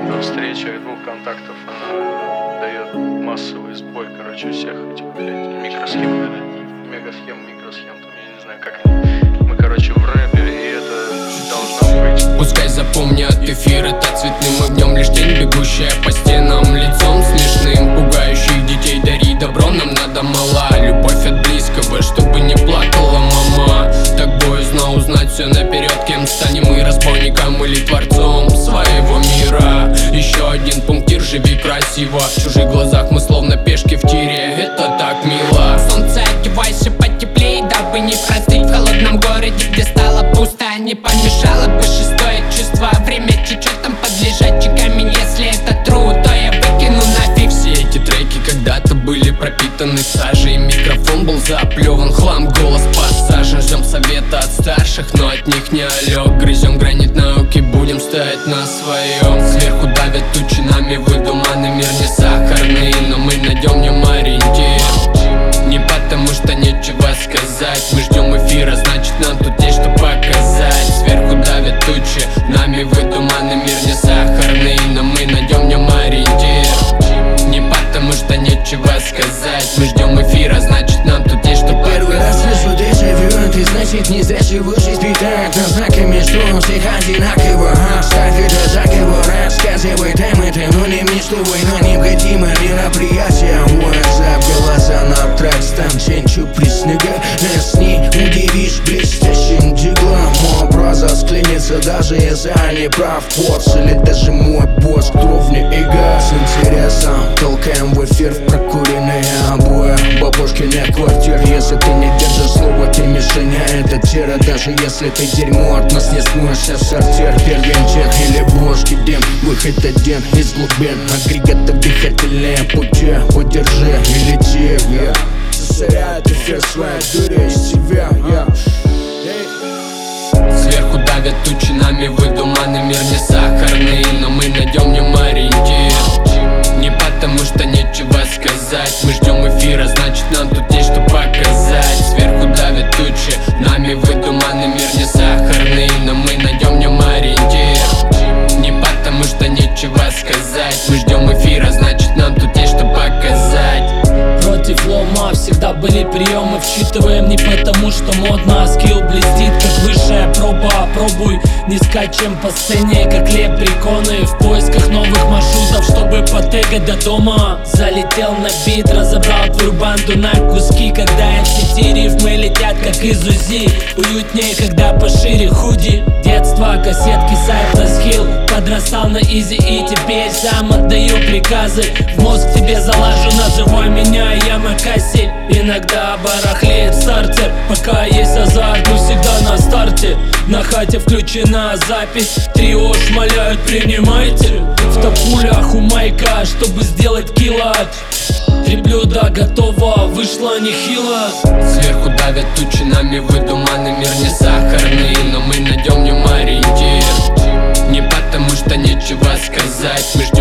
Встреча двух контактов, она дает массовый сбой, короче, всех этих, блядь, микросхем, мегасхем, микросхем, там, я не знаю, как они. Мы, короче, в рэпе, и это должно быть. Пускай запомнят эфир, это цветным огнем лишь тень, бегущая по стенам, лицом смешным, пугающих детей. Дари добро, нам надо мала любовь от близкого, чтобы не плакала мама. Так боязно узнать все наперед, кем станем мы, разбойником или творцом своего мира. Еще один пунктир, живи красиво. В чужих глазах мы словно пешки в тире, это так мило. Солнце, одевайся потеплей, дабы не простыть в холодном городе, где стало пусто. Не помешало бы шестое чувство. Время течет, там под лежачий если это true, то я выкину нафиг. Все эти треки когда-то были пропитаны сажей. Микрофон был заплеван, хлам, голос посажен. Ждем совета от старших, но от них не алё. Грызем гранит науки, будем стоять на своем. Сверху давят тучи, нами выдуманный мир не сахарный, но мы найдем в нем ориентир. Не потому что нечего сказать, мы ждем эфира, значит нам тут есть что показать. Сверху давят тучи, нами выдуманный мир не сахарный, но мы найдем в нем ориентир. Не потому что нечего сказать, мы ждем эфира, значит нам тут есть что показать. Первый раз слышу дежавю, это значит не зря живу жизнь питает на знаками, что у всех одинаково. Ставь это заговор, рассказывай темы, но не мечтовой, но необходимо мероприятие. WhatsApp, глаза на трек, стан ченчу приснега. Нас не удивишь блестящим диглом. Образа склинится, даже если я не прав. Босс или даже мой босс, кто вне эго. С интересом толкаем в эфир в прокуренные обои. Бабушки не квартир, если ты не держишь слово, ты мишень, а это тира. Даже если ты дерьмо, от нас не смоешься в сортир. Первенчик или бошки дем, выход один из глубин. Агрегатов дыхательные пути, удержи и лети. Засоряет эфир своей дурью из тебя. Сверху давят тучи, нами выдуманный мир не сахарный, но мы найдем в нем ориентир. Не потому что нечего сказать, мы ждем эфира, значит нам тут есть что показать. Сверху давят тучи, нами выдуманный мир не сахарный, но мы найдем в нем ориентир. Не потому что нечего сказать, мы ждем эфира, значит нам тут есть что показать. Против лома всегда были приемы, вчитываем не потому что модно, а скилл блестит как высшая проба. Пробуй, не скачем по сцене как лепреконы, в поисках новых маршрутов, чтобы потегать до дома. Залетел на бит, разобрал твою банду на куски, когда эти рифмы летят как из УЗИ. Уютнее, когда пошире худи. Детство, кассетки, Cypress Hill. Подрастал на изи и теперь сам отдаю приказы. В мозг тебе залажу, называй меня Ямакаси. Иногда барахлеет стартер, пока есть азарт, но всегда на старте. На хате включена запись, трио шмаляют, принимайте. В топулях у майка, чтобы сделать килат. 3 блюда готово, вышло нехило. Сверху давят тучи, нами выдуманный мир не сахарный, но мы найдем в нем ориентир. Не потому что нечего сказать, мы ждем